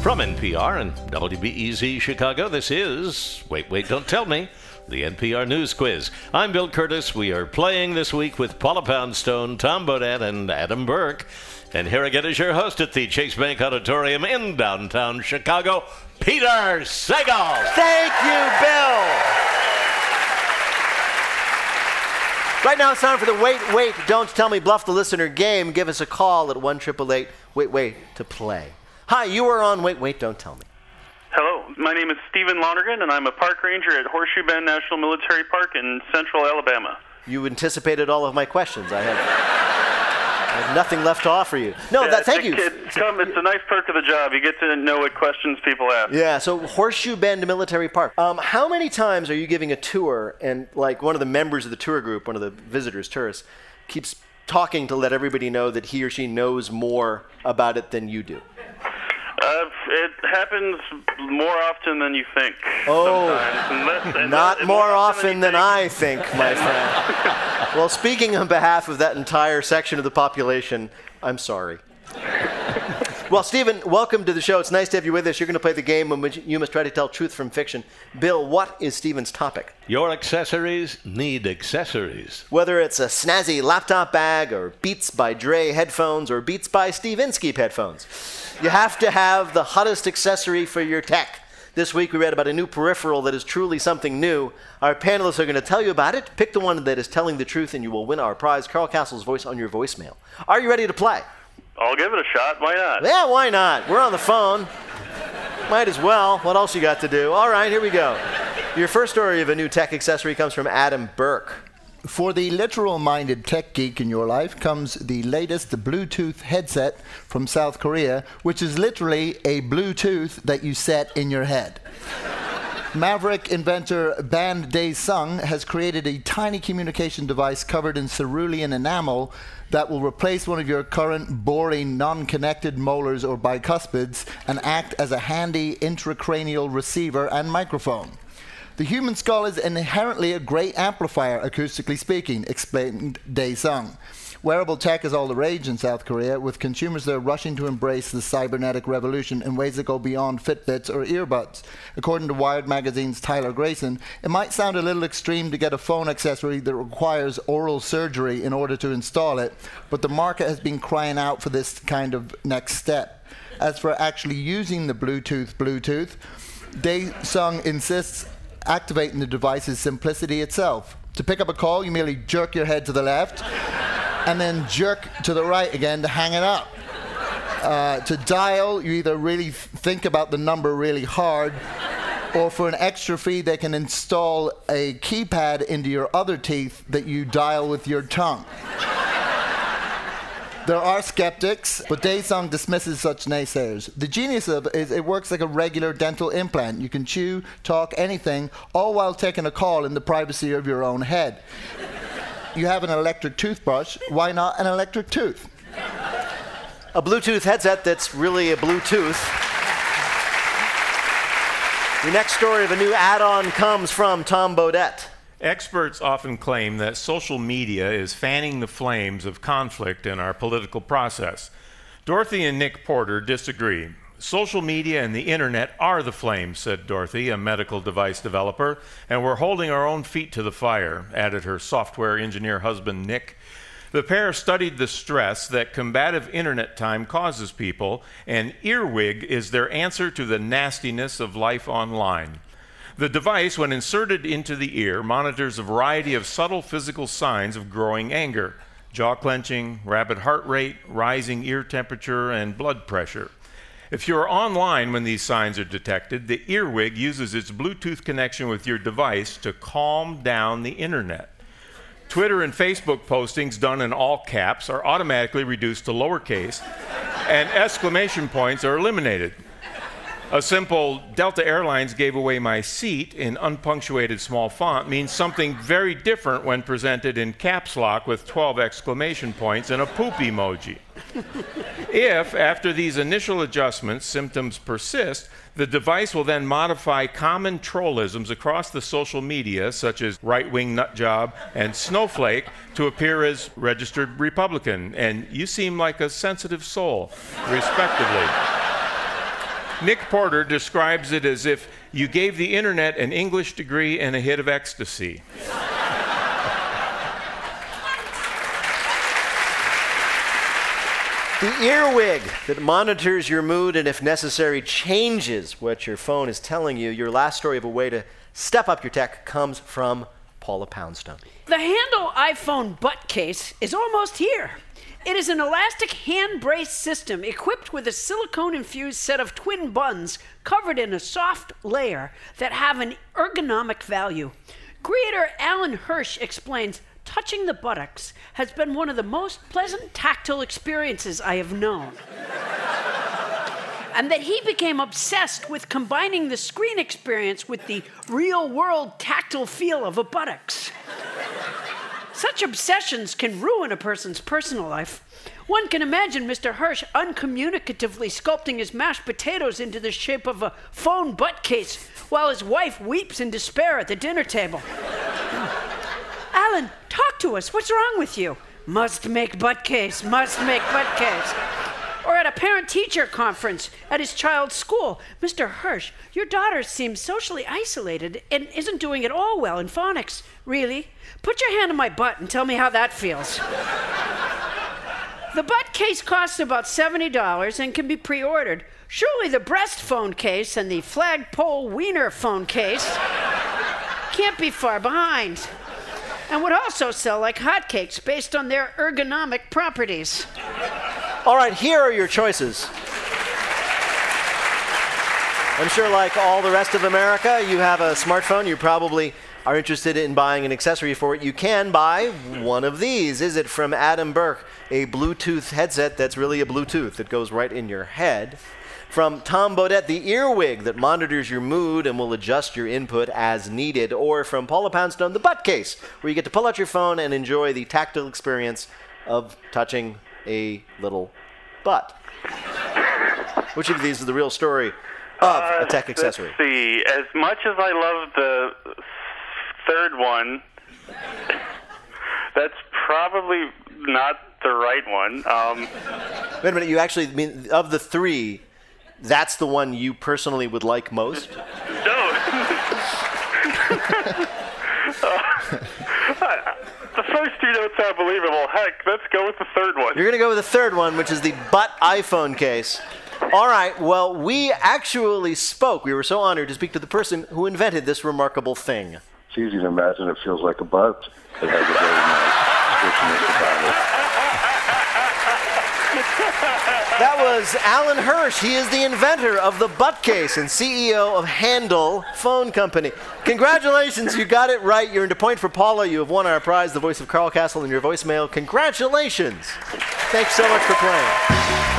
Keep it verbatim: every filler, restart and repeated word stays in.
From N P R and W B E Z Chicago, this is Wait, Wait, Don't Tell Me, the N P R News Quiz. I'm Bill Curtis. We are playing this week with Paula Poundstone, Tom Bodett, and Adam Burke. And here again is your host at the Chase Bank Auditorium in downtown Chicago, Peter Sagal. Thank you, Bill. Right now it's time for the Wait, Wait, Don't Tell Me Bluff the Listener game. Give us a call at one eight eight eight, wait, wait, to play. Hi, you are on Wait, Wait, Don't Tell Me. Hello, my name is Stephen Lonergan, and I'm a park ranger at Horseshoe Bend National Military Park in central Alabama. You anticipated all of my questions. I have, I have nothing left to offer you. No, yeah, that, thank you. It's, come, it's a nice perk of the job. You get to know what questions people ask. Yeah, so Horseshoe Bend Military Park. Um, how many times are you giving a tour and like one of the members of the tour group, one of the visitors, tourists, keeps talking to let everybody know that he or she knows more about it than you do? Uh, it happens more often than you think. Oh, unless, unless, not more, more often than, than I think, my friend. Well, speaking on behalf of that entire section of the population, I'm sorry. Well, Stephen, welcome to the show. It's nice to have you with us. You're going to play the game in which you must try to tell truth from fiction. Bill, what is Stephen's topic? Your accessories need accessories. Whether it's a snazzy laptop bag or Beats by Dre headphones or Beats by Steve Inskeep headphones, you have to have the hottest accessory for your tech. This week we read about a new peripheral that is truly something new. Our panelists are going to tell you about it. Pick the one that is telling the truth and you will win our prize, Carl Castle's voice on your voicemail. Are you ready to play? I'll give it a shot. Why not? Yeah, why not? We're on the phone. Might as well. What else you got to do? All right, here we go. Your first story of a new tech accessory comes from Adam Burke. For the literal-minded tech geek in your life comes the latest Bluetooth headset from South Korea, which is literally a Bluetooth that you set in your head. Maverick inventor Ban Dae-sung has created a tiny communication device covered in cerulean enamel that will replace one of your current boring non-connected molars or bicuspids and act as a handy intracranial receiver and microphone. The human skull is inherently a great amplifier, acoustically speaking, explained Dae-sung. Wearable tech is all the rage in South Korea, with consumers there rushing to embrace the cybernetic revolution in ways that go beyond Fitbits or earbuds. According to Wired Magazine's Tyler Grayson, it might sound a little extreme to get a phone accessory that requires oral surgery in order to install it, but the market has been crying out for this kind of next step. As for actually using the Bluetooth Bluetooth, Dae-sung insists activating the device's simplicity itself. To pick up a call, you merely jerk your head to the left and then jerk to the right again to hang it up. Uh, to dial, you either really think about the number really hard, or for an extra fee, they can install a keypad into your other teeth that you dial with your tongue. There are skeptics, but Dae-sung dismisses such naysayers. The genius of it is it works like a regular dental implant. You can chew, talk, anything, all while taking a call in the privacy of your own head. You have an electric toothbrush, why not an electric tooth? A Bluetooth headset that's really a Bluetooth. The next story of a new add-on comes from Tom Bodett. Experts often claim that social media is fanning the flames of conflict in our political process. Dorothy and Nick Porter disagree. Social media and the internet are the flames, said Dorothy, a medical device developer, and we're holding our own feet to the fire, added her software engineer husband Nick. The pair studied the stress that combative internet time causes people, and Earwig is their answer to the nastiness of life online. The device, when inserted into the ear, monitors a variety of subtle physical signs of growing anger: jaw clenching, rapid heart rate, rising ear temperature, and blood pressure. If you're online when these signs are detected, the Earwig uses its Bluetooth connection with your device to calm down the internet. Twitter and Facebook postings done in all caps are automatically reduced to lowercase, and exclamation points are eliminated. A simple "Delta Airlines gave away my seat" in unpunctuated small font means something very different when presented in caps lock with twelve exclamation points and a poop emoji. If, after these initial adjustments, symptoms persist, the device will then modify common trollisms across the social media, such as right-wing nutjob and snowflake, to appear as registered Republican and "you seem like a sensitive soul," respectively. Nick Porter describes it as if you gave the internet an English degree and a hit of ecstasy. The earwig that monitors your mood and, if necessary, changes what your phone is telling you. Your last story of a way to step up your tech comes from Paula Poundstone. The Handle iPhone butt case is almost here. It is an elastic hand brace system equipped with a silicone-infused set of twin buns covered in a soft layer that have an ergonomic value. Creator Alan Hirsch explains, touching the buttocks has been one of the most pleasant tactile experiences I have known. And that he became obsessed with combining the screen experience with the real-world tactile feel of a buttocks. Such obsessions can ruin a person's personal life. One can imagine Mister Hirsch uncommunicatively sculpting his mashed potatoes into the shape of a phone butt case while his wife weeps in despair at the dinner table. Alan, talk to us. What's wrong with you? Must make butt case, must make butt case. Or at a parent-teacher conference at his child's school. Mister Hirsch, your daughter seems socially isolated and isn't doing at all well in phonics. Really? Put your hand on my butt and tell me how that feels. The butt case costs about seventy dollars and can be pre-ordered. Surely the breast phone case and the flagpole wiener phone case can't be far behind. And would also sell like hotcakes based on their ergonomic properties. All right, here are your choices. I'm sure, like all the rest of America, you have a smartphone. You probably are interested in buying an accessory for it. You can buy one of these. Is it from Adam Burke, a Bluetooth headset that's really a Bluetooth that goes right in your head? From Tom Bodett, the earwig that monitors your mood and will adjust your input as needed. Or from Paula Poundstone, the butt case, where you get to pull out your phone and enjoy the tactile experience of touching a little butt. Which of these is the real story of uh, a tech accessory? Let's see. As much as I love the third one, that's probably not the right one. Um, Wait a minute, you actually mean, of the three, that's the one you personally would like most? No. uh, the first two don't sound believable. Heck, let's go with the third one. You're going to go with the third one, which is the butt iPhone case. All right, well, we actually spoke. We were so honored to speak to the person who invented this remarkable thing. It's easy to imagine it feels like a butt. It has a very nice richness about it. That was Alan Hirsch. He is the inventor of the butt case and C E O of Handle Phone Company. Congratulations, you got it right. You're into point for Paula. You have won our prize, the voice of Carl Castle, in your voicemail. Congratulations. Thanks so much for playing.